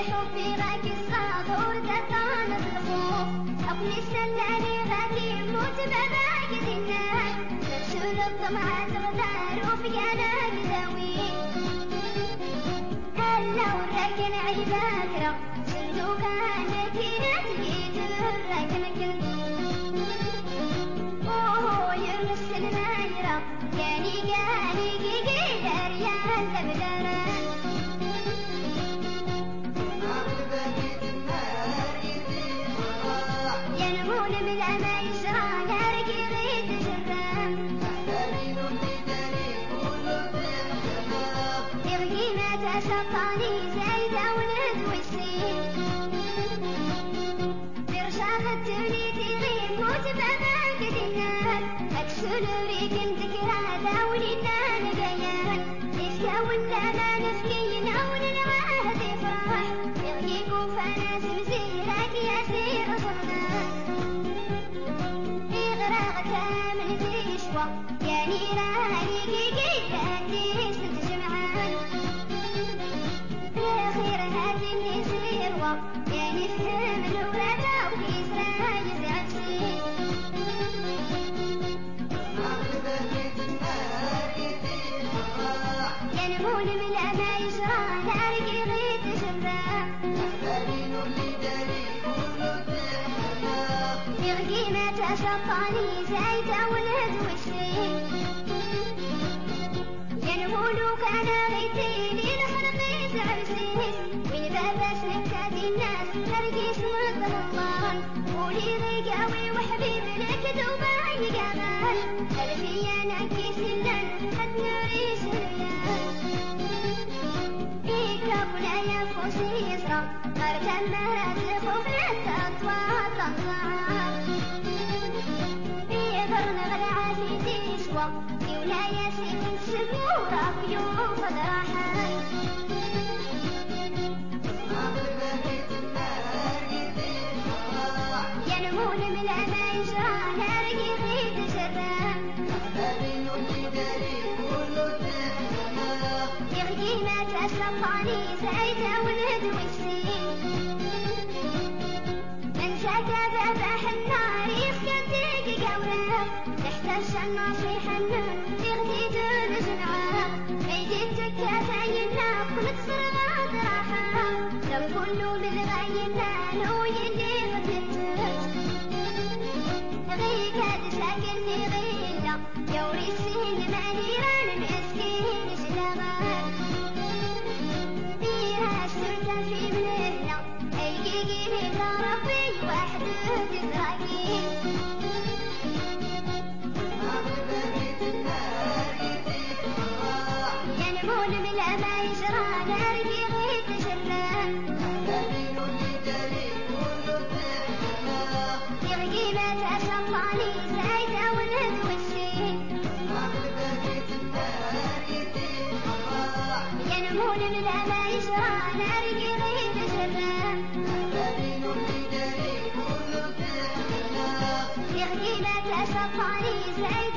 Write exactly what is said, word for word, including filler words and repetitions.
حبي غاك الصبر دطان الخوف حكمي سلاني غاكي موت باباك ديناك ترسل الطمع تغدار وفي انا قداوي هلا وراكن عيباك سندو كانك نتجي تراك مكن اوه يرمس المايرة كاني كاني كي دار يا تبدارا ينمون من أما يسرى نار قريت جرام يغي ما تسطاني زايدة ولد والسين برشاخة تولي تغيب موت باباك دينار أكسل ريك انتكرا داولي نان قيان إسكا ولا ما نسكين أو ننواه تفرح يغيكو فناس مسيرك يا سير صغنان إغراق كامل تشوى يا نيراني قيداتي ست جمعان الأخير هاتي اللي سيروى يا نفهم الولاده وكيسرا يزعب سيس ينمون من أما يسرى نار قريت جرام يغي ما تسطاني زايدة ولد والسين ينمولو كان غيتيني لخلقي زعب سيس وين باباس نكتادي الناس نرقيس مطلمان قولي رقاوي وحبيب لك دوباي قامان ألفيا نكي سنان حد نريس الياس إيكا بنايا فوسي يسرى مرتا مرات خوفنا تطوى طلعات بيقرن غلعا في تسوى في ولاية سكن سمورة بيوم فضراحات ينمون من أما يسرى نار قريت جرام يغي ما تسطاني زايدة ولد والسين من سكى ذبح النار يسكتك قورا تحتاج النصيح النور يغدي دون جنعا ميدتك كفاينا متصر غادراحا لو كله بالغاينا لو يلي غدتك غيك هاد ساكني غيلا يوري السين مانيران مسكين سلاغات فيها السلطة في منهنا أي قيقيني ربي وحده تتراكي ينمون من أما يسرى نار قريت جرام يغي ما تسطاني زايدة ولد والسين ينمون من أما يسرى نار قريت جرام يغي ما تسطاني زايدة